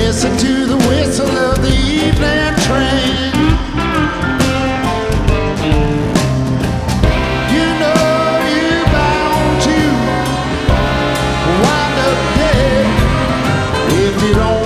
listen to the whistle of the evening train. You know you're bound to wind up dead if you don't